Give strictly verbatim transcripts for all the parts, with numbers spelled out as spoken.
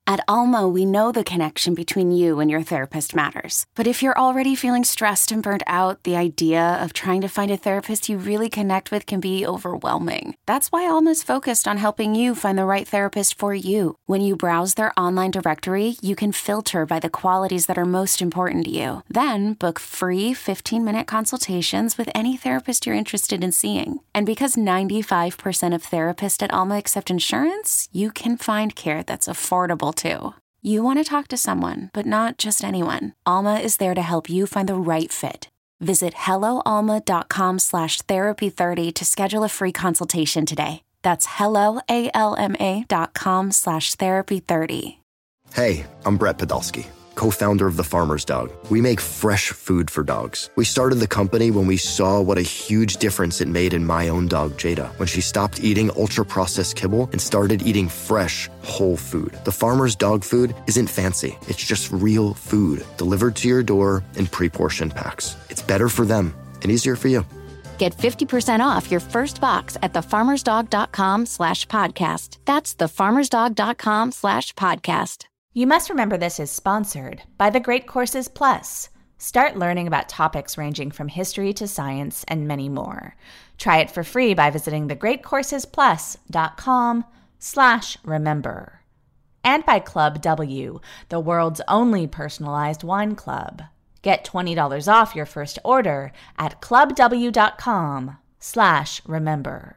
At Alma, we know the connection between you and your therapist matters. But if you're already feeling stressed and burnt out, the idea of trying to find a therapist you really connect with can be overwhelming. That's why Alma's focused on helping you find the right therapist for you. When you browse their online directory, you can filter by the qualities that are most important to you. Then book free fifteen-minute consultations with any therapist you're interested in seeing. And because ninety-five percent of therapists at Alma accept insurance, you can find care that's affordable too. You want to talk to someone, but not just anyone. Alma is there to help you find the right fit. Visit helloalma.com slash therapy30 to schedule a free consultation today. That's helloalma.com slash therapy30. Hey, I'm Brett Podolsky, co-founder of The Farmer's Dog. We make fresh food for dogs. We started the company when we saw what a huge difference it made in my own dog, Jada, when she stopped eating ultra-processed kibble and started eating fresh, whole food. The Farmer's Dog food isn't fancy. It's just real food delivered to your door in pre-portioned packs. It's better for them and easier for you. Get fifty percent off your first box at thefarmersdog.com slash podcast. That's thefarmersdog.com slash podcast. You Must Remember This is sponsored by The Great Courses Plus. Start learning about topics ranging from history to science and many more. Try it for free by visiting thegreatcoursesplus.com slash remember. And by Club W, the world's only personalized wine club. Get twenty dollars off your first order at clubw.com slash remember.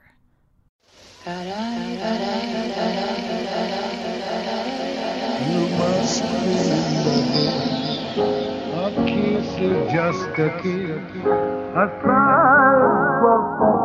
You must remember a kiss is just a kiss, a sigh was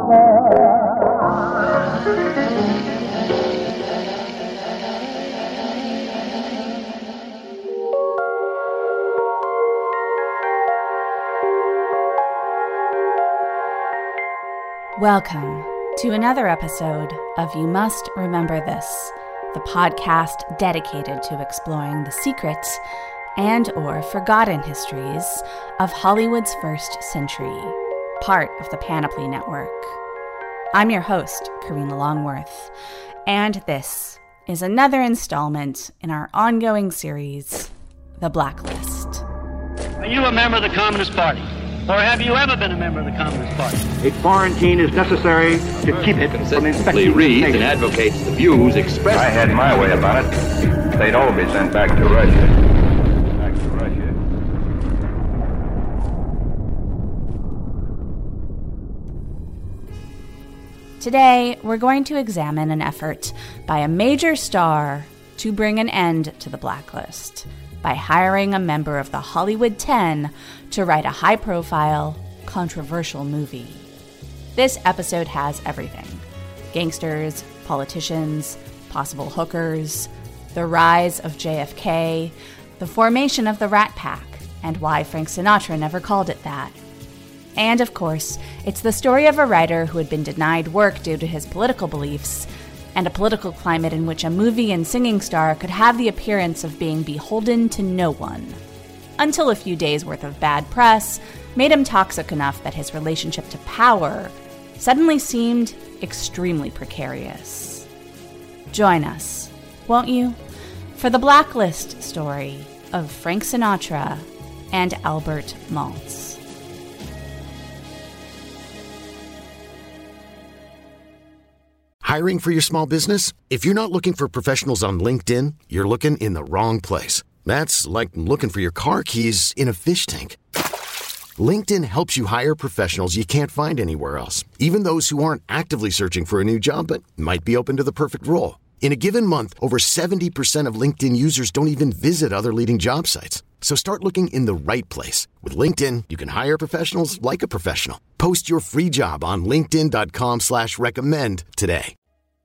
Welcome to another episode of You Must Remember This, the podcast dedicated to exploring the secrets and or forgotten histories of Hollywood's first century, part of the Panoply Network. I'm your host, Karina Longworth, and this is another installment in our ongoing series, The Blacklist. Are you a member of the Communist Party? Or have you ever been a member of the Communist Party? A quarantine is necessary to keep it from infecting reads and advocates the views expressed. I had my way about it. They'd all be sent back to Russia. Back to Russia. Today, we're going to examine an effort by a major star to bring an end to the blacklist by hiring a member of the Hollywood Ten to write a high-profile, controversial movie. This episode has everything: gangsters, politicians, possible hookers, the rise of J F K, the formation of the Rat Pack, and why Frank Sinatra never called it that. And of course, it's the story of a writer who had been denied work due to his political beliefs, and a political climate in which a movie and singing star could have the appearance of being beholden to no one. Until a few days' worth of bad press made him toxic enough that his relationship to power suddenly seemed extremely precarious. Join us, won't you, for the Blacklist story of Frank Sinatra and Albert Maltz. Hiring for your small business? If you're not looking for professionals on LinkedIn, you're looking in the wrong place. That's like looking for your car keys in a fish tank. LinkedIn helps you hire professionals you can't find anywhere else, even those who aren't actively searching for a new job but might be open to the perfect role. In a given month, over seventy percent of LinkedIn users don't even visit other leading job sites. So start looking in the right place. With LinkedIn, you can hire professionals like a professional. Post your free job on linkedin.com slash recommend today.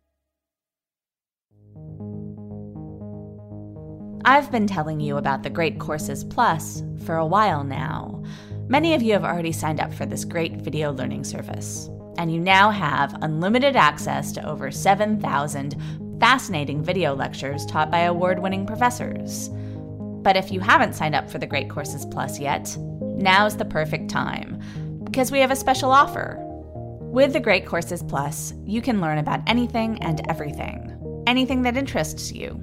I've been telling you about the Great Courses Plus for a while now. Many of you have already signed up for this great video learning service, and you now have unlimited access to over seven thousand fascinating video lectures taught by award-winning professors. But if you haven't signed up for the Great Courses Plus yet, now's the perfect time, because we have a special offer. With the Great Courses Plus, you can learn about anything and everything, anything that interests you.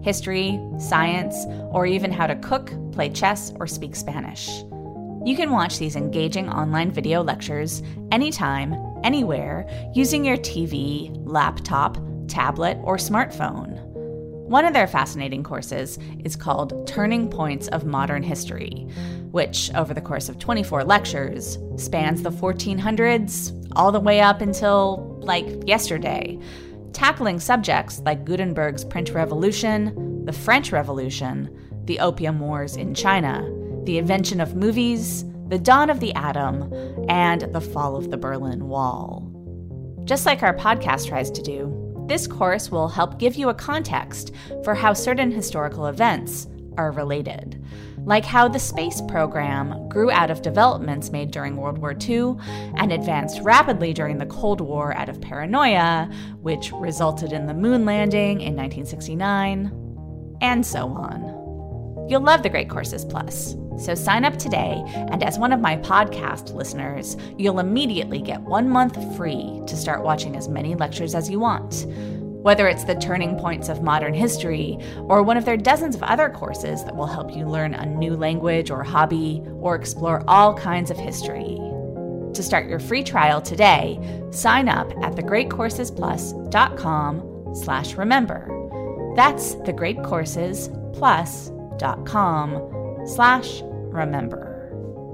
history, science, or even how to cook, play chess, or speak Spanish. You can watch these engaging online video lectures anytime, anywhere, using your T V, laptop, tablet, or smartphone. One of their fascinating courses is called Turning Points of Modern History, which, over the course of twenty-four lectures, spans the fourteen hundreds all the way up until, like, yesterday, tackling subjects like Gutenberg's print revolution, the French Revolution, the Opium Wars in China, the invention of movies, the dawn of the atom, and the fall of the Berlin Wall. Just like our podcast tries to do, this course will help give you a context for how certain historical events are related, like how the space program grew out of developments made during World War Two and advanced rapidly during the Cold War out of paranoia, which resulted in the moon landing in nineteen sixty-nine, and so on. You'll love the Great Courses Plus, so sign up today, and as one of my podcast listeners, you'll immediately get one month free to start watching as many lectures as you want. Whether it's the Turning Points of Modern History or one of their dozens of other courses that will help you learn a new language or hobby or explore all kinds of history. To start your free trial today, sign up at thegreatcoursesplus.com slash remember. That's thegreatcoursesplus.com dot com slash remember.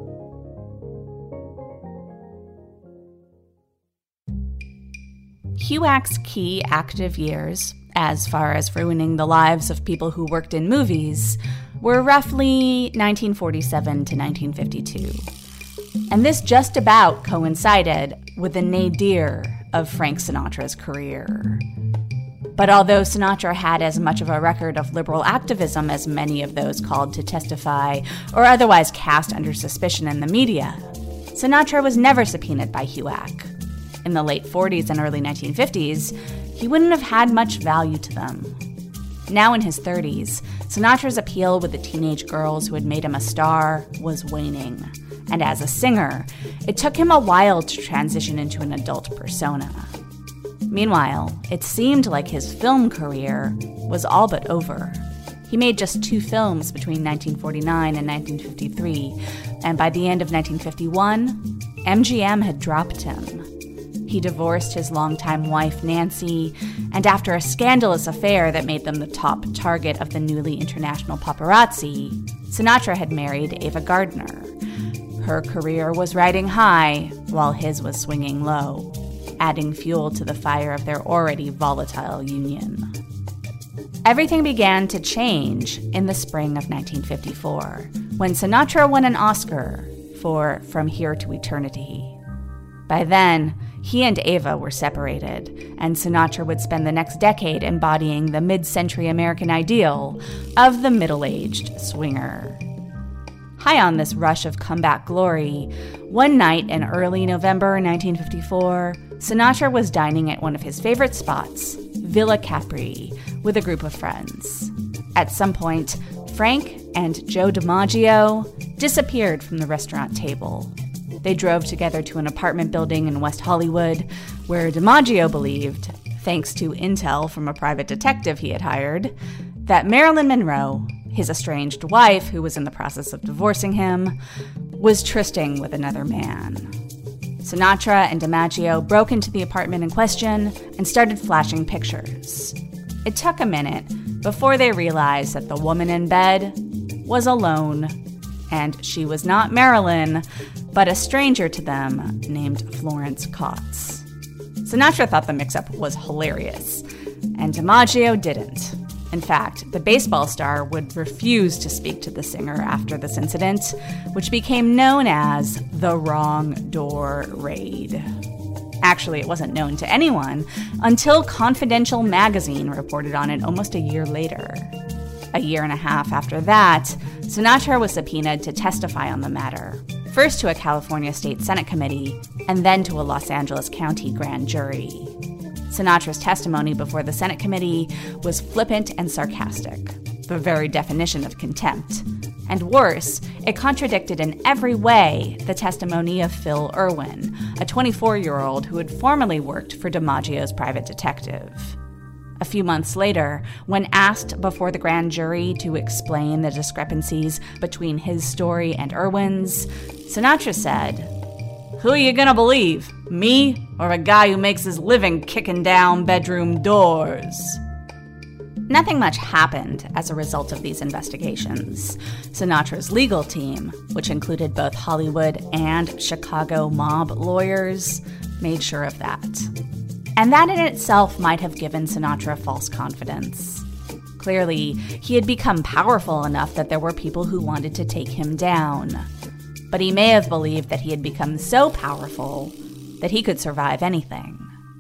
HUAC's key active years, as far as ruining the lives of people who worked in movies, were roughly nineteen forty-seven to nineteen fifty-two. And this just about coincided with the nadir of Frank Sinatra's career. But although Sinatra had as much of a record of liberal activism as many of those called to testify or otherwise cast under suspicion in the media, Sinatra was never subpoenaed by HUAC. In the late forties and early nineteen fifties, he wouldn't have had much value to them. Now in his thirties, Sinatra's appeal with the teenage girls who had made him a star was waning. And as a singer, it took him a while to transition into an adult persona. Meanwhile, it seemed like his film career was all but over. He made just two films between nineteen forty-nine and nineteen fifty-three, and by the end of nineteen fifty-one, M G M had dropped him. He divorced his longtime wife, Nancy, and after a scandalous affair that made them the top target of the newly international paparazzi, Sinatra had married Ava Gardner. Her career was riding high, while his was swinging low, adding fuel to the fire of their already volatile union. Everything began to change in the spring of nineteen fifty-four, when Sinatra won an Oscar for From Here to Eternity. By then, he and Ava were separated, and Sinatra would spend the next decade embodying the mid-century American ideal of the middle-aged swinger. High on this rush of comeback glory, one night in early November nineteen fifty-four, Sinatra was dining at one of his favorite spots, Villa Capri, with a group of friends. At some point, Frank and Joe DiMaggio disappeared from the restaurant table. They drove together to an apartment building in West Hollywood, where DiMaggio believed, thanks to intel from a private detective he had hired, that Marilyn Monroe, his estranged wife who was in the process of divorcing him, was trysting with another man. Sinatra and DiMaggio broke into the apartment in question and started flashing pictures. It took a minute before they realized that the woman in bed was alone, and she was not Marilyn, but a stranger to them named Florence Coates. Sinatra thought the mix-up was hilarious, and DiMaggio didn't. In fact, the baseball star would refuse to speak to the singer after this incident, which became known as the Wrong Door Raid. Actually, it wasn't known to anyone until Confidential magazine reported on it almost a year later. A year and a half after that, Sinatra was subpoenaed to testify on the matter, first to a California State Senate committee, and then to a Los Angeles County grand jury. Sinatra's testimony before the Senate committee was flippant and sarcastic, the very definition of contempt. And worse, it contradicted in every way the testimony of Phil Irwin, a twenty-four-year-old who had formerly worked for DiMaggio's private detective. A few months later, when asked before the grand jury to explain the discrepancies between his story and Irwin's, Sinatra said, "Who are you gonna believe, me or a guy who makes his living kicking down bedroom doors?" Nothing much happened as a result of these investigations. Sinatra's legal team, which included both Hollywood and Chicago mob lawyers, made sure of that. And that in itself might have given Sinatra false confidence. Clearly, he had become powerful enough that there were people who wanted to take him down. But he may have believed that he had become so powerful that he could survive anything.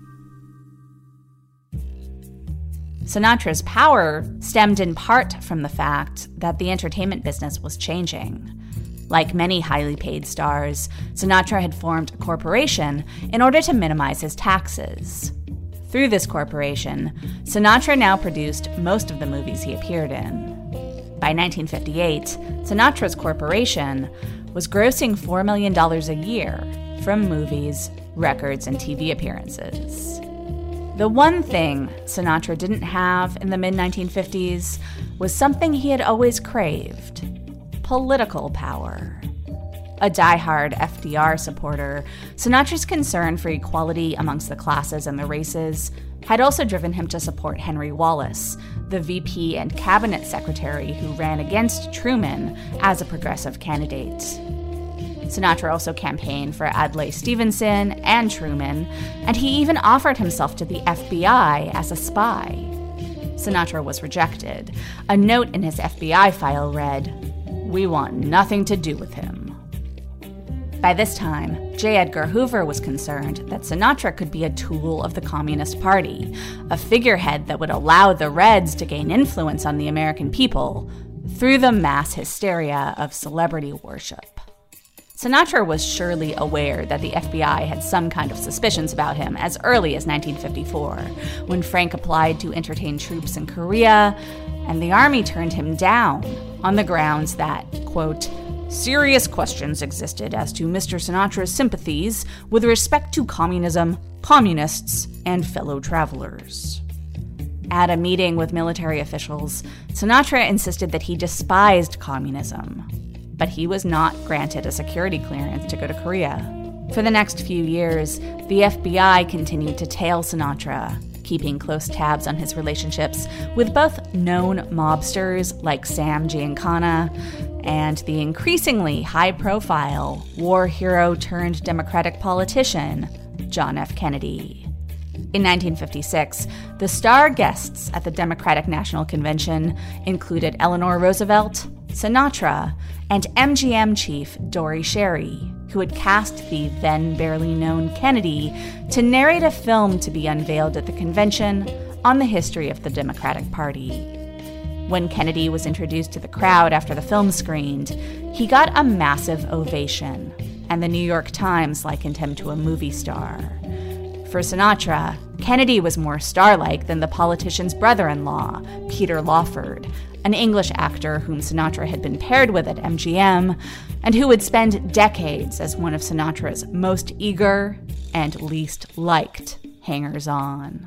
Sinatra's power stemmed in part from the fact that the entertainment business was changing. Like many highly paid stars, Sinatra had formed a corporation in order to minimize his taxes. Through this corporation, Sinatra now produced most of the movies he appeared in. By nineteen fifty-eight, Sinatra's corporation was grossing four million dollars a year from movies, records, and T V appearances. The one thing Sinatra didn't have in the mid nineteen fifties was something he had always craved: political power. A diehard F D R supporter, Sinatra's concern for equality amongst the classes and the races had also driven him to support Henry Wallace, the V P and cabinet secretary who ran against Truman as a progressive candidate. Sinatra also campaigned for Adlai Stevenson and Truman, and he even offered himself to the F B I as a spy. Sinatra was rejected. A note in his F B I file read, "We want nothing to do with him." By this time, J. Edgar Hoover was concerned that Sinatra could be a tool of the Communist Party, a figurehead that would allow the Reds to gain influence on the American people through the mass hysteria of celebrity worship. Sinatra was surely aware that the F B I had some kind of suspicions about him as early as nineteen fifty-four, when Frank applied to entertain troops in Korea, and the Army turned him down on the grounds that, quote, "serious questions existed as to Mister Sinatra's sympathies with respect to communism, communists, and fellow travelers." At a meeting with military officials, Sinatra insisted that he despised communism, but he was not granted a security clearance to go to Korea. For the next few years, the F B I continued to tail Sinatra, keeping close tabs on his relationships with both known mobsters like Sam Giancana and the increasingly high-profile war hero turned Democratic politician, John F. Kennedy. In nineteen fifty-six, the star guests at the Democratic National Convention included Eleanor Roosevelt, Sinatra, and M G M chief Dory Sherry, who had cast the then barely known Kennedy to narrate a film to be unveiled at the convention on the history of the Democratic Party. When Kennedy was introduced to the crowd after the film screened, he got a massive ovation, and the New York Times likened him to a movie star. For Sinatra, Kennedy was more star-like than the politician's brother-in-law, Peter Lawford, an English actor whom Sinatra had been paired with at M G M, and who would spend decades as one of Sinatra's most eager and least liked hangers-on.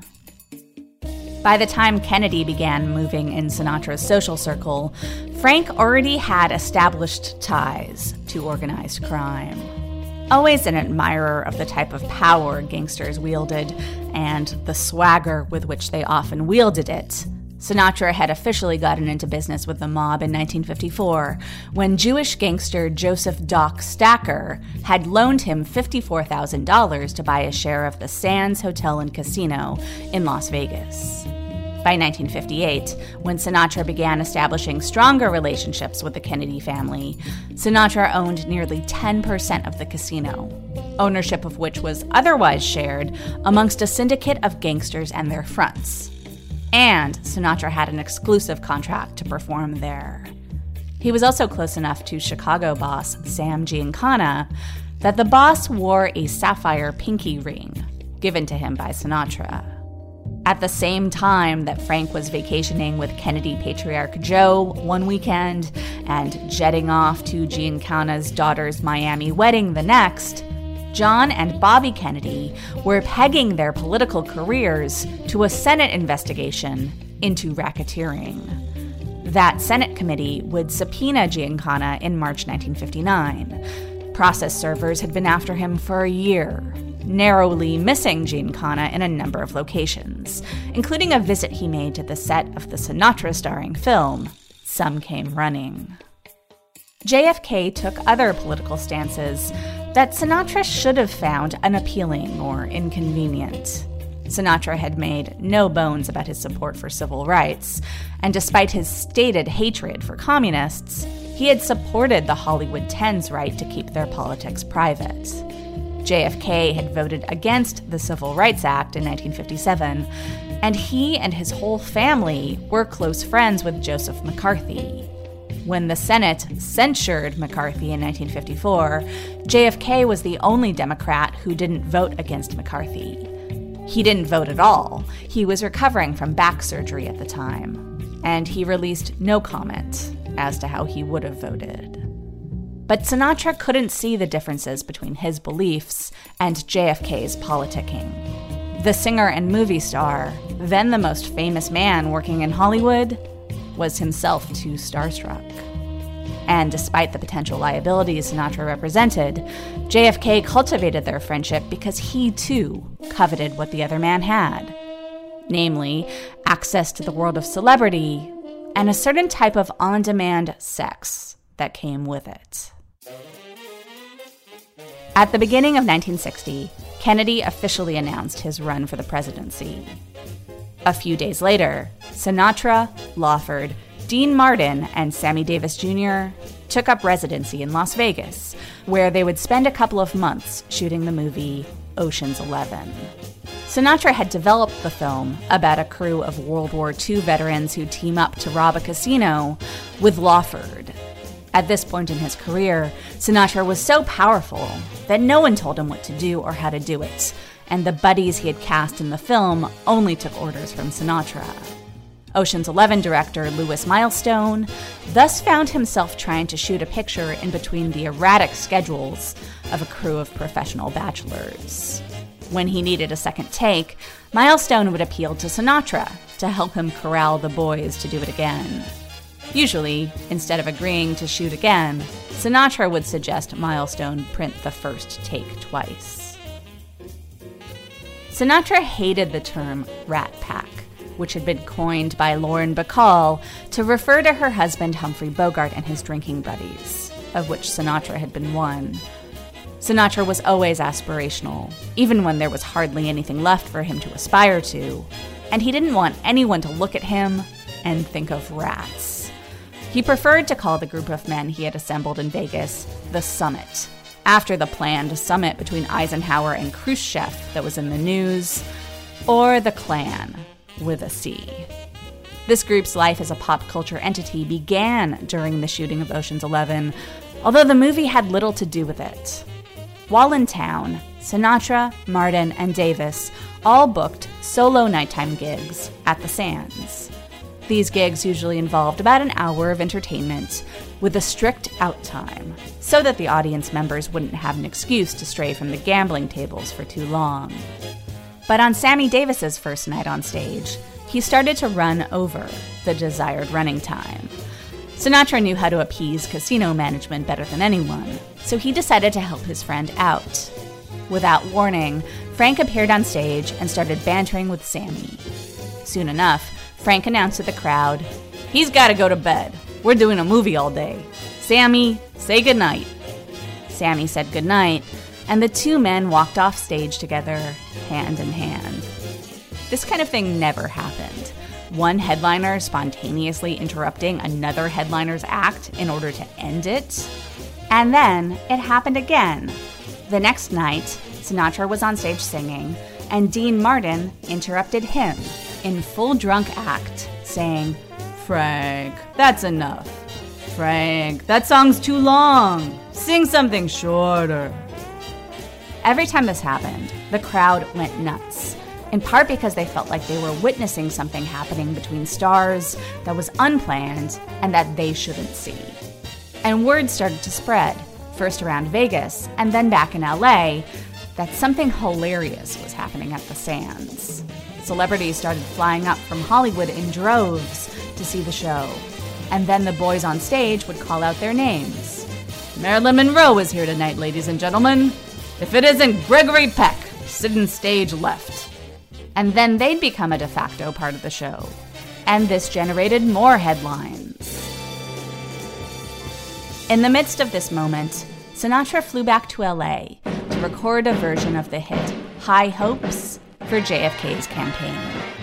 By the time Kennedy began moving in Sinatra's social circle, Frank already had established ties to organized crime. Always an admirer of the type of power gangsters wielded and the swagger with which they often wielded it, Sinatra had officially gotten into business with the mob in nineteen fifty-four, when Jewish gangster Joseph Doc Stacker had loaned him fifty-four thousand dollars to buy a share of the Sands Hotel and Casino in Las Vegas. By nineteen fifty-eight, when Sinatra began establishing stronger relationships with the Kennedy family, Sinatra owned nearly ten percent of the casino, ownership of which was otherwise shared amongst a syndicate of gangsters and their fronts. And Sinatra had an exclusive contract to perform there. He was also close enough to Chicago boss Sam Giancana that the boss wore a sapphire pinky ring given to him by Sinatra. At the same time that Frank was vacationing with Kennedy patriarch Joe one weekend and jetting off to Giancana's daughter's Miami wedding the next, John and Bobby Kennedy were pegging their political careers to a Senate investigation into racketeering. That Senate committee would subpoena Giancana in March nineteen fifty-nine. Process servers had been after him for a year, narrowly missing Giancana in a number of locations, including a visit he made to the set of the Sinatra-starring film, Some Came Running. J F K took other political stances that Sinatra should have found unappealing or inconvenient. Sinatra had made no bones about his support for civil rights, and despite his stated hatred for communists, he had supported the Hollywood Ten's right to keep their politics private. J F K had voted against the Civil Rights Act in nineteen fifty-seven, and he and his whole family were close friends with Joseph McCarthy. When the Senate censured McCarthy in nineteen fifty-four, J F K was the only Democrat who didn't vote against McCarthy. He didn't vote at all. He was recovering from back surgery at the time, and he released no comment as to how he would have voted. But Sinatra couldn't see the differences between his beliefs and J F K's politicking. The singer and movie star, then the most famous man working in Hollywood, was himself too starstruck. And despite the potential liabilities Sinatra represented, J F K cultivated their friendship because he, too, coveted what the other man had. Namely, access to the world of celebrity and a certain type of on-demand sex that came with it. At the beginning of nineteen sixty, Kennedy officially announced his run for the presidency. A few days later, Sinatra, Lawford, Dean Martin, and Sammy Davis Junior took up residency in Las Vegas, where they would spend a couple of months shooting the movie Ocean's Eleven. Sinatra had developed the film about a crew of World War Two veterans who team up to rob a casino with Lawford. At this point in his career, Sinatra was so powerful that no one told him what to do or how to do it, and the buddies he had cast in the film only took orders from Sinatra. Ocean's Eleven director Louis Milestone thus found himself trying to shoot a picture in between the erratic schedules of a crew of professional bachelors. When he needed a second take, Milestone would appeal to Sinatra to help him corral the boys to do it again. Usually, instead of agreeing to shoot again, Sinatra would suggest Milestone print the first take twice. Sinatra hated the term Rat Pack, which had been coined by Lauren Bacall to refer to her husband Humphrey Bogart and his drinking buddies, of which Sinatra had been one. Sinatra was always aspirational, even when there was hardly anything left for him to aspire to, and he didn't want anyone to look at him and think of rats. He preferred to call the group of men he had assembled in Vegas the Summit, after the planned summit between Eisenhower and Khrushchev that was in the news, or the Klan, with a C. This group's life as a pop culture entity began during the shooting of Ocean's Eleven, although the movie had little to do with it. While in town, Sinatra, Martin, and Davis all booked solo nighttime gigs at the Sands. These gigs usually involved about an hour of entertainment with a strict out time, so that the audience members wouldn't have an excuse to stray from the gambling tables for too long. But on Sammy Davis's first night on stage, he started to run over the desired running time. Sinatra knew how to appease casino management better than anyone, so he decided to help his friend out. Without warning, Frank appeared on stage and started bantering with Sammy. Soon enough, Frank announced to the crowd, "He's got to go to bed. We're doing a movie all day. Sammy, say goodnight." Sammy said goodnight, and the two men walked off stage together, hand in hand. This kind of thing never happened. One headliner spontaneously interrupting another headliner's act in order to end it. And then it happened again. The next night, Sinatra was on stage singing, and Dean Martin interrupted him in full drunk act, saying, "Frank, that's enough. Frank, that song's too long. Sing something shorter." Every time this happened, the crowd went nuts, in part because they felt like they were witnessing something happening between stars that was unplanned and that they shouldn't see. And word started to spread, first around Vegas and then back in L A, that something hilarious was happening at the Sands. Celebrities started flying up from Hollywood in droves to see the show. And then the boys on stage would call out their names. Marilyn Monroe is here tonight, ladies and gentlemen. If it isn't Gregory Peck, sitting stage left. And then they'd become a de facto part of the show. And this generated more headlines. In the midst of this moment, Sinatra flew back to L A to record a version of the hit High Hopes for J F K's campaign.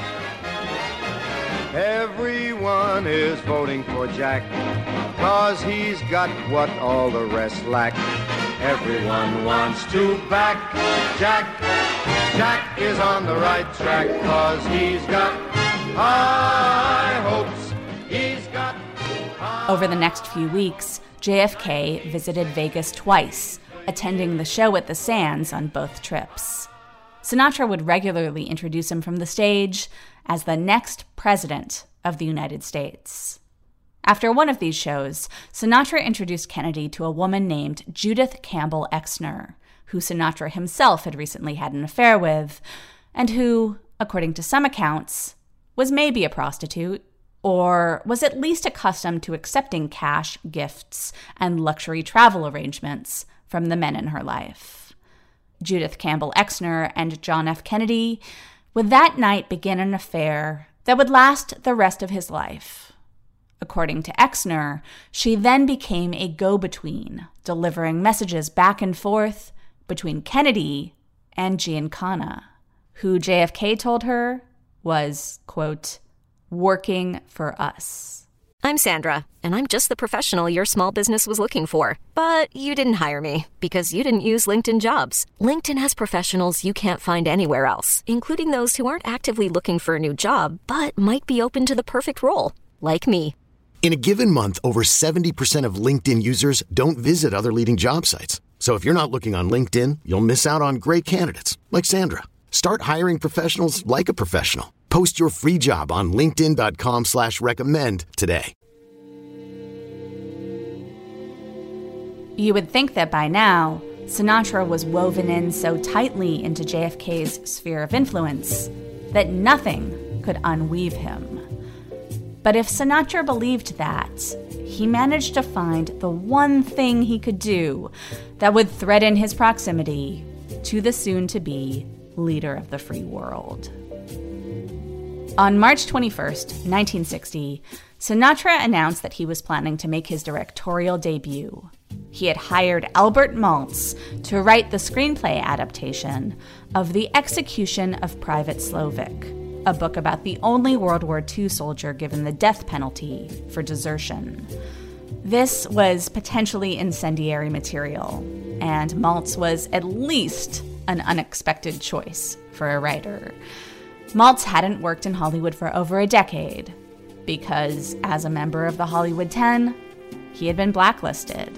Everyone is voting for Jack, 'cause he's got what all the rest lack. Everyone wants to back Jack. Jack is on the right track, 'cause he's got high hopes. He's got high... Over the next few weeks, J F K visited Vegas twice, attending the show at the Sands on both trips. Sinatra would regularly introduce him from the stage as the next president of the United States. After one of these shows, Sinatra introduced Kennedy to a woman named Judith Campbell Exner, who Sinatra himself had recently had an affair with, and who, according to some accounts, was maybe a prostitute, or was at least accustomed to accepting cash, gifts, and luxury travel arrangements from the men in her life. Judith Campbell Exner and John F. Kennedy would that night begin an affair that would last the rest of his life. According to Exner, she then became a go-between, delivering messages back and forth between Kennedy and Giancana, who J F K told her was, quote, working for us. I'm Sandra, and I'm just the professional your small business was looking for. But you didn't hire me because you didn't use LinkedIn Jobs. LinkedIn has professionals you can't find anywhere else, including those who aren't actively looking for a new job, but might be open to the perfect role, like me. In a given month, over seventy percent of LinkedIn users don't visit other leading job sites. So if you're not looking on LinkedIn, you'll miss out on great candidates like Sandra. Start hiring professionals like a professional. Post your free job on linkedin.com slash recommend today. You would think that by now, Sinatra was woven in so tightly into J F K's sphere of influence that nothing could unweave him. But if Sinatra believed that, he managed to find the one thing he could do that would threaten his proximity to the soon-to-be leader of the free world. On March twenty-first, nineteen sixty, Sinatra announced that he was planning to make his directorial debut. He had hired Albert Maltz to write the screenplay adaptation of The Execution of Private Slovik, a book about the only World War Two soldier given the death penalty for desertion. This was potentially incendiary material, and Maltz was at least an unexpected choice for a writer. Maltz hadn't worked in Hollywood for over a decade, because as a member of the Hollywood Ten, he had been blacklisted.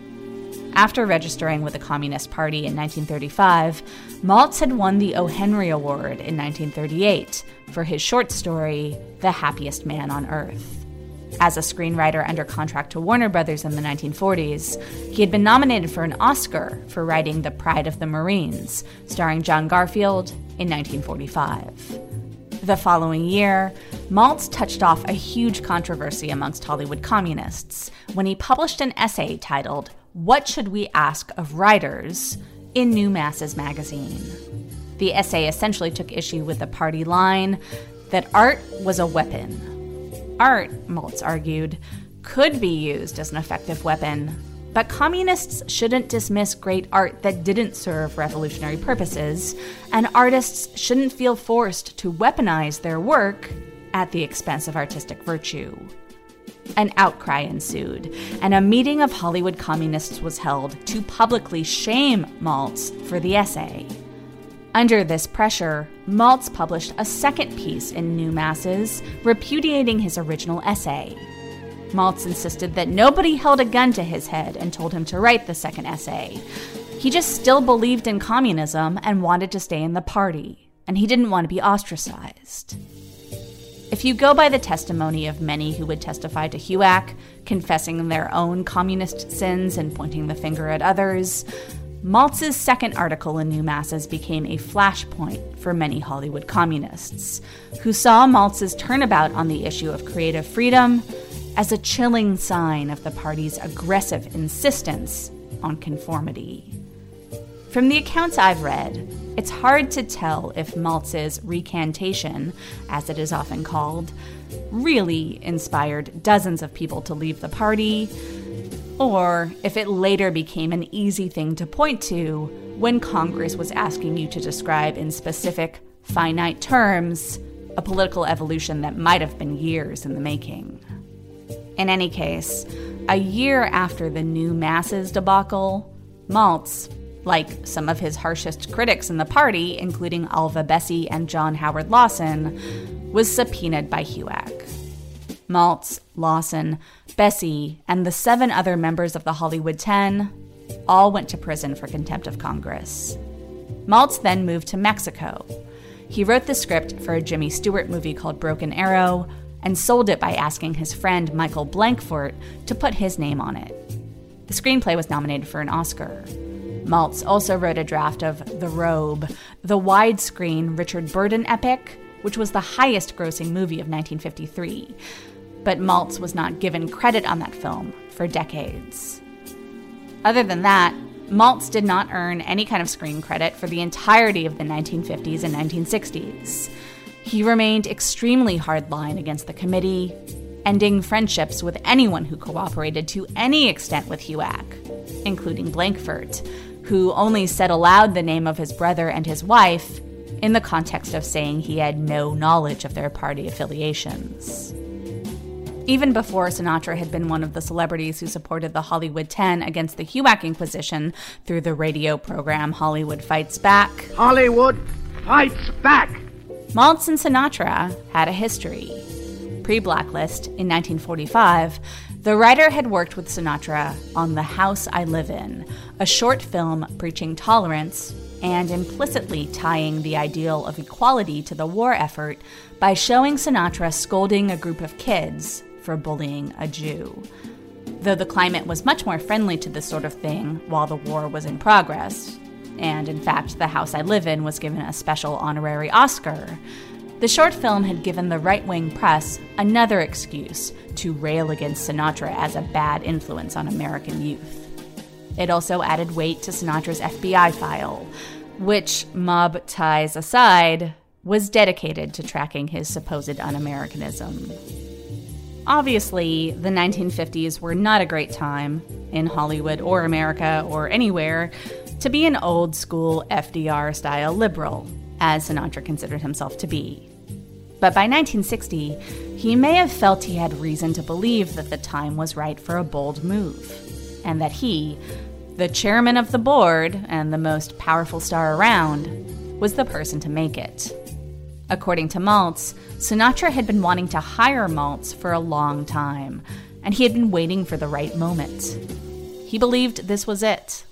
After registering with the Communist Party in nineteen thirty-five, Maltz had won the O. Henry Award in nineteen thirty-eight for his short story, The Happiest Man on Earth. As a screenwriter under contract to Warner Brothers in the nineteen forties, he had been nominated for an Oscar for writing The Pride of the Marines, starring John Garfield, in nineteen forty-five. The following year, Maltz touched off a huge controversy amongst Hollywood communists when he published an essay titled What Should We Ask of Writers? In New Masses magazine. The essay essentially took issue with the party line that art was a weapon. Art, Maltz argued, could be used as an effective weapon, but communists shouldn't dismiss great art that didn't serve revolutionary purposes, and artists shouldn't feel forced to weaponize their work at the expense of artistic virtue. An outcry ensued, and a meeting of Hollywood communists was held to publicly shame Maltz for the essay. Under this pressure, Maltz published a second piece in New Masses, repudiating his original essay. Maltz insisted that nobody held a gun to his head and told him to write the second essay. He just still believed in communism and wanted to stay in the party, and he didn't want to be ostracized. If you go by the testimony of many who would testify to HUAC, confessing their own communist sins and pointing the finger at others, Maltz's second article in New Masses became a flashpoint for many Hollywood communists, who saw Maltz's turnabout on the issue of creative freedom as a chilling sign of the party's aggressive insistence on conformity. From the accounts I've read, it's hard to tell if Maltz's recantation, as it is often called, really inspired dozens of people to leave the party, or if it later became an easy thing to point to when Congress was asking you to describe in specific, finite terms a political evolution that might have been years in the making. In any case, a year after the New Masses debacle, Maltz, like some of his harshest critics in the party, including Alva Bessie and John Howard Lawson, was subpoenaed by H U A C. Maltz, Lawson, Bessie, and the seven other members of the Hollywood Ten all went to prison for contempt of Congress. Maltz then moved to Mexico. He wrote the script for a Jimmy Stewart movie called Broken Arrow and sold it by asking his friend Michael Blankfort to put his name on it. The screenplay was nominated for an Oscar. Maltz also wrote a draft of The Robe, the widescreen Richard Burton epic, which was the highest-grossing movie of nineteen fifty-three. But Maltz was not given credit on that film for decades. Other than that, Maltz did not earn any kind of screen credit for the entirety of the nineteen fifties and nineteen sixties. He remained extremely hardline against the committee, ending friendships with anyone who cooperated to any extent with H U A C, including Blankfort, who only said aloud the name of his brother and his wife in the context of saying he had no knowledge of their party affiliations. Even before Sinatra had been one of the celebrities who supported the Hollywood Ten against the H U A C Inquisition through the radio program Hollywood Fights Back. Hollywood Fights Back! Maltz and Sinatra had a history. Pre-Blacklist, in nineteen forty-five, the writer had worked with Sinatra on The House I Live In, a short film preaching tolerance and implicitly tying the ideal of equality to the war effort by showing Sinatra scolding a group of kids for bullying a Jew. Though the climate was much more friendly to this sort of thing while the war was in progress, and in fact, The House I Live In was given a special honorary Oscar, the short film had given the right-wing press another excuse to rail against Sinatra as a bad influence on American youth. It also added weight to Sinatra's F B I file, which, mob ties aside, was dedicated to tracking his supposed un-Americanism. Obviously, the nineteen fifties were not a great time, in Hollywood or America or anywhere, to be an old-school F D R-style liberal, as Sinatra considered himself to be. But by nineteen sixty, he may have felt he had reason to believe that the time was right for a bold move, and that he, the chairman of the board and the most powerful star around, was the person to make it. According to Maltz, Sinatra had been wanting to hire Maltz for a long time, and he had been waiting for the right moment. He believed this was it.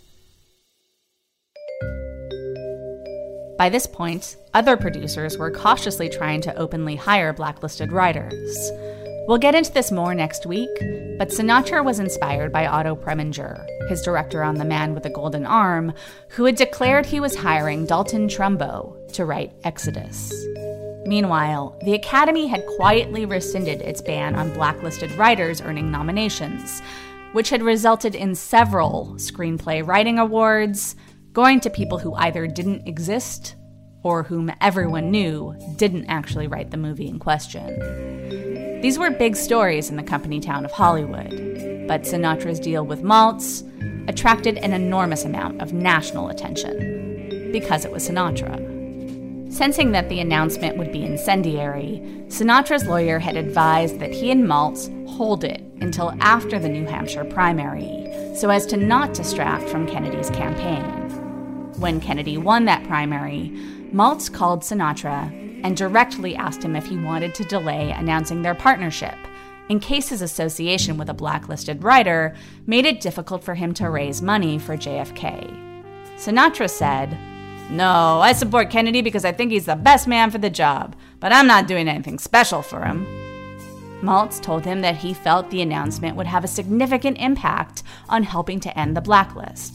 By this point, other producers were cautiously trying to openly hire blacklisted writers. We'll get into this more next week, but Sinatra was inspired by Otto Preminger, his director on The Man with the Golden Arm, who had declared he was hiring Dalton Trumbo to write Exodus. Meanwhile, the Academy had quietly rescinded its ban on blacklisted writers earning nominations, which had resulted in several screenplay writing awards going to people who either didn't exist or whom everyone knew didn't actually write the movie in question. These were big stories in the company town of Hollywood, but Sinatra's deal with Maltz attracted an enormous amount of national attention because it was Sinatra. Sensing that the announcement would be incendiary, Sinatra's lawyer had advised that he and Maltz hold it until after the New Hampshire primary, so as to not distract from Kennedy's campaign. When Kennedy won that primary, Maltz called Sinatra and directly asked him if he wanted to delay announcing their partnership, in case his association with a blacklisted writer made it difficult for him to raise money for J F K. Sinatra said, "No, I support Kennedy because I think he's the best man for the job, but I'm not doing anything special for him." Maltz told him that he felt the announcement would have a significant impact on helping to end the blacklist,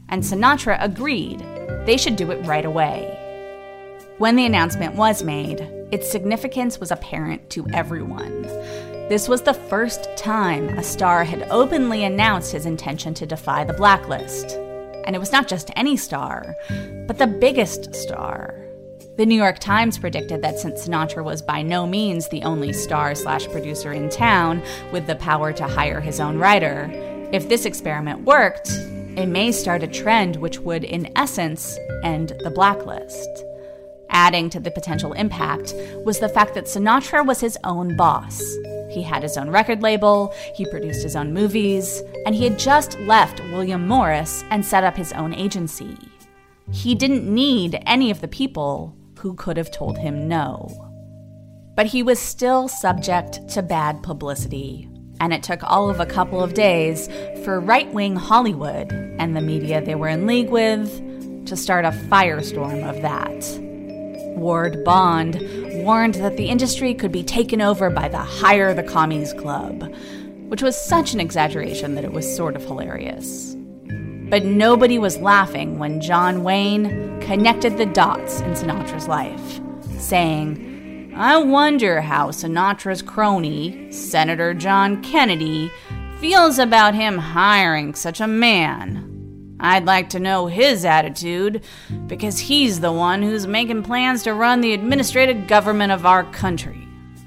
and Sinatra agreed they should do it right away. When the announcement was made, its significance was apparent to everyone. This was the first time a star had openly announced his intention to defy the blacklist. And it was not just any star, but the biggest star. The New York Times predicted that since Sinatra was by no means the only star slash producer in town with the power to hire his own writer, if this experiment worked, it may start a trend which would, in essence, end the blacklist. Adding to the potential impact was the fact that Sinatra was his own boss. He had his own record label, he produced his own movies, and he had just left William Morris and set up his own agency. He didn't need any of the people who could have told him no. But he was still subject to bad publicity, and it took all of a couple of days for right-wing Hollywood and the media they were in league with to start a firestorm of that. Ward Bond warned that the industry could be taken over by the Hire the Commies Club, which was such an exaggeration that it was sort of hilarious. But nobody was laughing when John Wayne connected the dots in Sinatra's life, saying, "I wonder how Sinatra's crony, Senator John Kennedy, feels about him hiring such a man. I'd like to know his attitude, because he's the one who's making plans to run the administrative government of our country."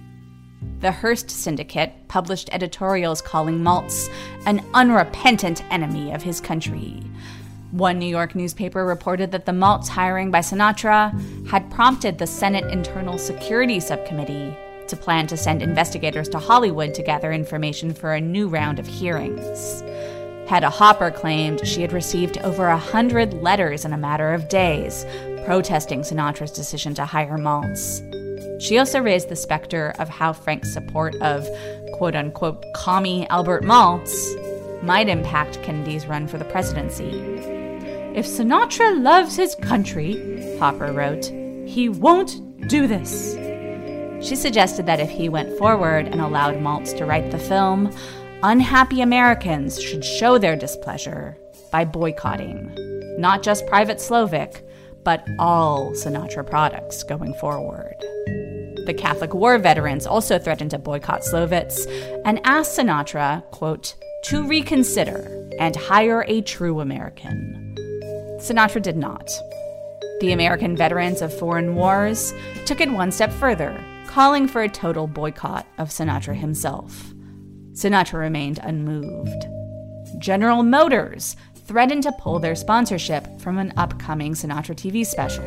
The Hearst Syndicate published editorials calling Maltz an unrepentant enemy of his country. One New York newspaper reported that the Maltz hiring by Sinatra had prompted the Senate Internal Security Subcommittee to plan to send investigators to Hollywood to gather information for a new round of hearings. Hedda Hopper claimed she had received over a hundred letters in a matter of days protesting Sinatra's decision to hire Maltz. She also raised the specter of how Frank's support of quote-unquote commie Albert Maltz might impact Kennedy's run for the presidency. "If Sinatra loves his country," Hopper wrote, "he won't do this." She suggested that if he went forward and allowed Maltz to write the film, unhappy Americans should show their displeasure by boycotting not just Private Slovic, but all Sinatra products going forward. The Catholic War veterans also threatened to boycott Slovitz and asked Sinatra, quote, to reconsider and hire a true American. Sinatra did not. The American veterans of foreign wars took it one step further, calling for a total boycott of Sinatra himself. Sinatra remained unmoved. General Motors threatened to pull their sponsorship from an upcoming Sinatra T V special.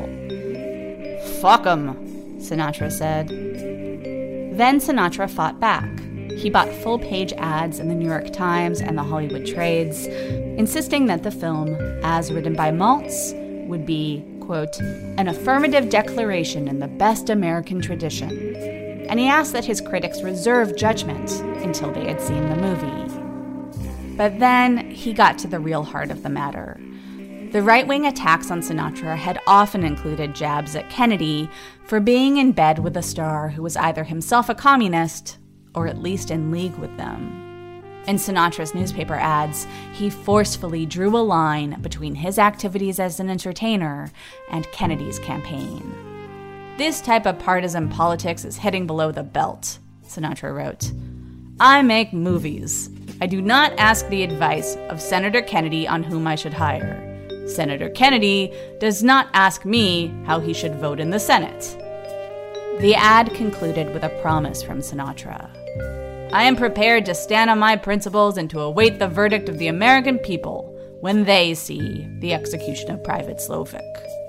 "Fuck 'em," Sinatra said. Then Sinatra fought back. He bought full-page ads in the New York Times and the Hollywood Trades, insisting that the film, as written by Maltz, would be, quote, an affirmative declaration in the best American tradition. And he asked that his critics reserve judgment until they had seen the movie. But then he got to the real heart of the matter. The right-wing attacks on Sinatra had often included jabs at Kennedy for being in bed with a star who was either himself a communist or at least in league with them. In Sinatra's newspaper ads, he forcefully drew a line between his activities as an entertainer and Kennedy's campaign. "This type of partisan politics is hitting below the belt," Sinatra wrote. "I make movies. I do not ask the advice of Senator Kennedy on whom I should hire. Senator Kennedy does not ask me how he should vote in the Senate." The ad concluded with a promise from Sinatra. "I am prepared to stand on my principles and to await the verdict of the American people when they see the execution of Private Slovic."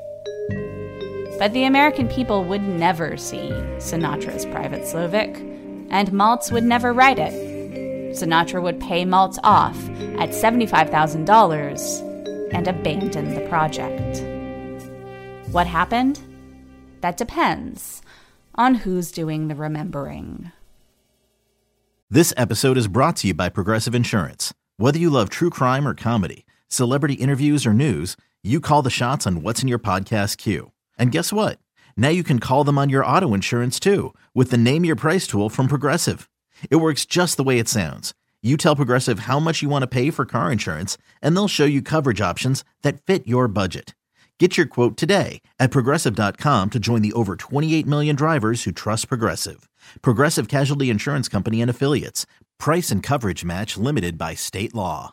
But the American people would never see Sinatra's Private Slovic, and Maltz would never write it. Sinatra would pay Maltz off at seventy-five thousand dollars and abandon the project. What happened? That depends on who's doing the remembering. This episode is brought to you by Progressive Insurance. Whether you love true crime or comedy, celebrity interviews or news, you call the shots on what's in your podcast queue. And guess what? Now you can call them on your auto insurance too with the Name Your Price tool from Progressive. It works just the way it sounds. You tell Progressive how much you want to pay for car insurance, and they'll show you coverage options that fit your budget. Get your quote today at Progressive dot com to join the over twenty-eight million drivers who trust Progressive. Progressive Casualty Insurance Company and Affiliates. Price and coverage match limited by state law.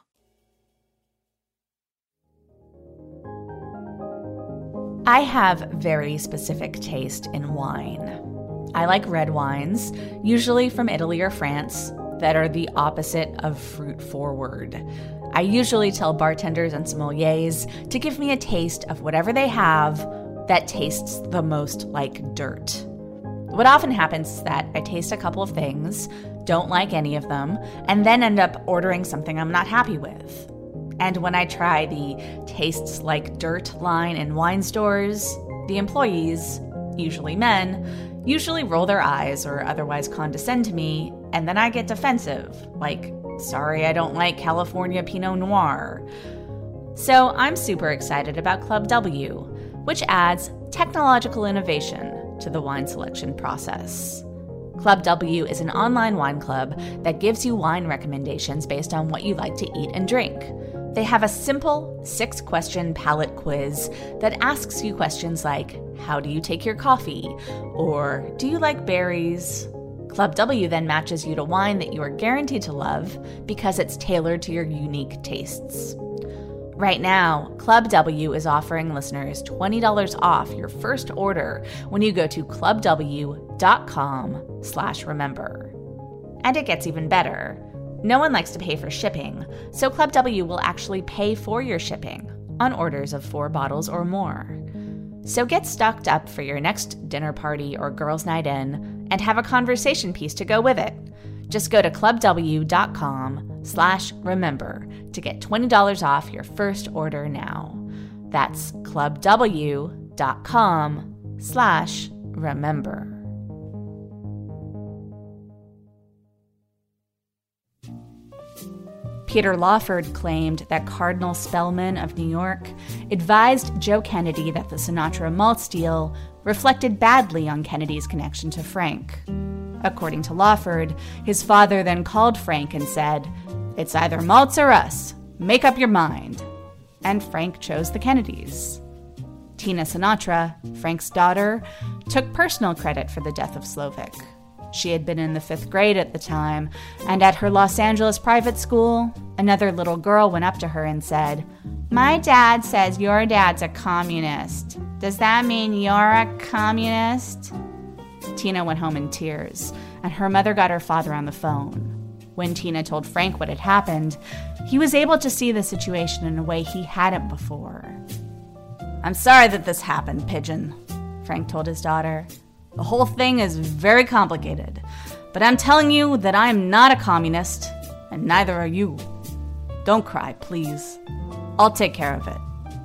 I have very specific taste in wine. I like red wines, usually from Italy or France, that are the opposite of fruit-forward. I usually tell bartenders and sommeliers to give me a taste of whatever they have that tastes the most like dirt. What often happens is that I taste a couple of things, don't like any of them, and then end up ordering something I'm not happy with. And when I try the tastes like dirt line in wine stores, the employees, usually men, usually roll their eyes or otherwise condescend to me, and then I get defensive, like, sorry, I don't like California Pinot Noir. So I'm super excited about Club W, which adds technological innovation to the wine selection process. Club W is an online wine club that gives you wine recommendations based on what you like to eat and drink. They have a simple six-question palate quiz that asks you questions like, how do you take your coffee? Or, do you like berries? Club W then matches you to wine that you are guaranteed to love because it's tailored to your unique tastes. Right now, Club W is offering listeners twenty dollars off your first order when you go to clubw.com slash remember. And it gets even better. No one likes to pay for shipping, so Club W will actually pay for your shipping on orders of four bottles or more. So get stocked up for your next dinner party or girls' night in and have a conversation piece to go with it. Just go to clubw.com slash remember to get twenty dollars off your first order now. That's clubw.com slash remember. Peter Lawford claimed that Cardinal Spellman of New York advised Joe Kennedy that the Sinatra malts deal reflected badly on Kennedy's connection to Frank. According to Lawford, his father then called Frank and said, "It's either malts or us. Make up your mind." And Frank chose the Kennedys. Tina Sinatra, Frank's daughter, took personal credit for the death of Slovic. She had been in the fifth grade at the time, and at her Los Angeles private school, another little girl went up to her and said, "My dad says your dad's a communist. Does that mean you're a communist?" Tina went home in tears, and her mother got her father on the phone. When Tina told Frank what had happened, he was able to see the situation in a way he hadn't before. "I'm sorry that this happened, Pigeon," Frank told his daughter. "The whole thing is very complicated, but I'm telling you that I am not a communist, and neither are you. Don't cry, please. I'll take care of it."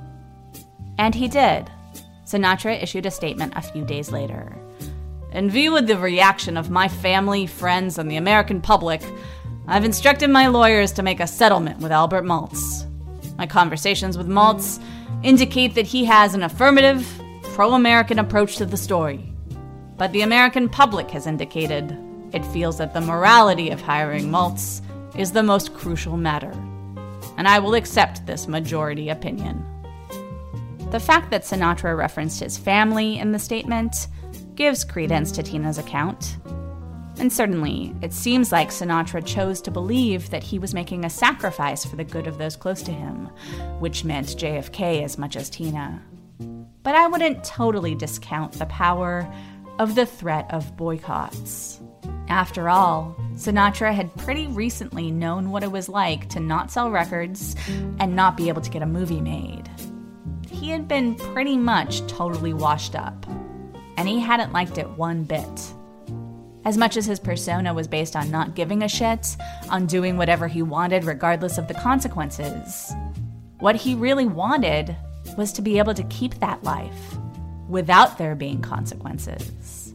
And he did. Sinatra issued a statement a few days later. "In view of the reaction of my family, friends, and the American public, I've instructed my lawyers to make a settlement with Albert Maltz. My conversations with Maltz indicate that he has an affirmative, pro-American approach to the story. But the American public has indicated it feels that the morality of hiring Maltz is the most crucial matter, and I will accept this majority opinion." The fact that Sinatra referenced his family in the statement gives credence to Tina's account. And certainly, it seems like Sinatra chose to believe that he was making a sacrifice for the good of those close to him, which meant J F K as much as Tina. But I wouldn't totally discount the power of the threat of boycotts. After all, Sinatra had pretty recently known what it was like to not sell records and not be able to get a movie made. He had been pretty much totally washed up, and he hadn't liked it one bit. As much as his persona was based on not giving a shit, on doing whatever he wanted regardless of the consequences, what he really wanted was to be able to keep that life without there being consequences.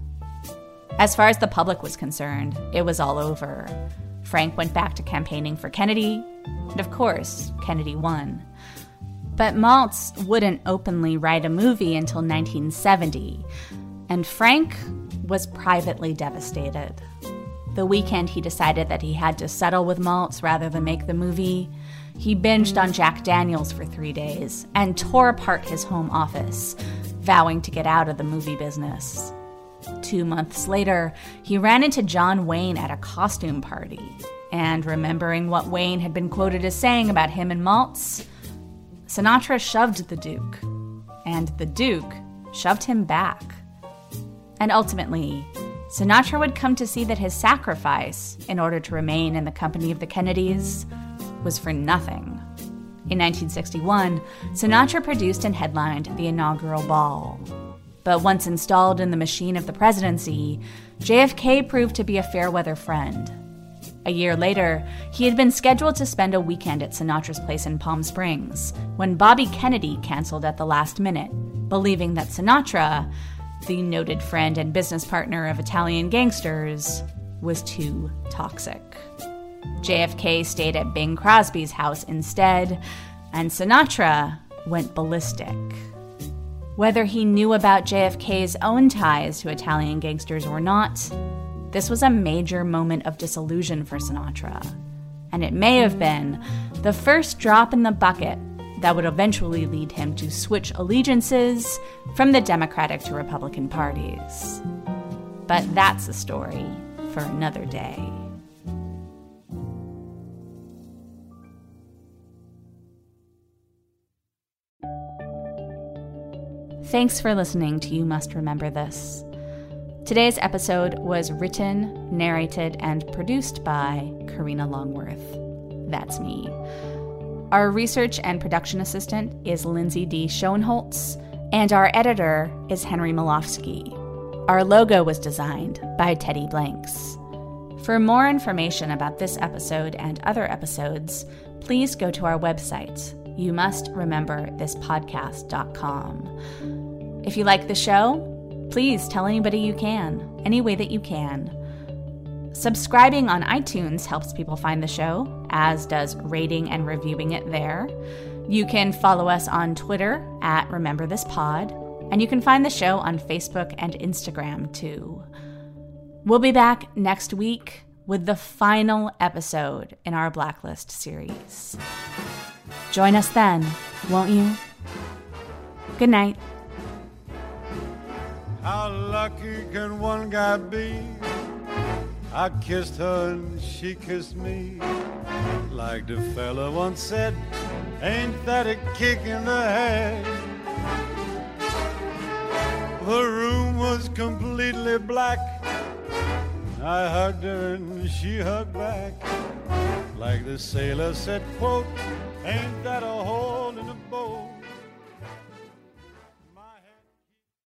As far as the public was concerned, it was all over. Frank went back to campaigning for Kennedy, and of course, Kennedy won. But Maltz wouldn't openly write a movie until nineteen seventy, and Frank was privately devastated. The weekend he decided that he had to settle with Maltz rather than make the movie, he binged on Jack Daniels for three days and tore apart his home office, vowing to get out of the movie business. Two months later, he ran into John Wayne at a costume party, and remembering what Wayne had been quoted as saying about him and Maltz, Sinatra shoved the Duke, and the Duke shoved him back. And ultimately, Sinatra would come to see that his sacrifice, in order to remain in the company of the Kennedys, was for nothing. In nineteen sixty-one, Sinatra produced and headlined the inaugural ball. But once installed in the machine of the presidency, J F K proved to be a fair-weather friend. A year later, he had been scheduled to spend a weekend at Sinatra's place in Palm Springs when Bobby Kennedy canceled at the last minute, believing that Sinatra, the noted friend and business partner of Italian gangsters, was too toxic. J F K stayed at Bing Crosby's house instead, and Sinatra went ballistic. Whether he knew about J F K's own ties to Italian gangsters or not, this was a major moment of disillusion for Sinatra, and it may have been the first drop in the bucket that would eventually lead him to switch allegiances from the Democratic to Republican parties. But that's a story for another day. Thanks for listening to You Must Remember This. Today's episode was written, narrated, and produced by Karina Longworth. That's me. Our research and production assistant is Lindsay D. Schoenholtz, and our editor is Henry Malofsky. Our logo was designed by Teddy Blanks. For more information about this episode and other episodes, please go to our website, you must remember this podcast dot com. If you like the show, please tell anybody you can, any way that you can. Subscribing on iTunes helps people find the show, as does rating and reviewing it there. You can follow us on Twitter at Remember This Pod, and you can find the show on Facebook and Instagram too. We'll be back next week with the final episode in our Blacklist series. Join us then, won't you? Good night. How lucky can one guy be? I kissed her and she kissed me. Like the fella once said, ain't that a kick in the head? The room was completely black. I hugged her and she hugged back. Like the sailor said, quote, ain't that a hole in the boat?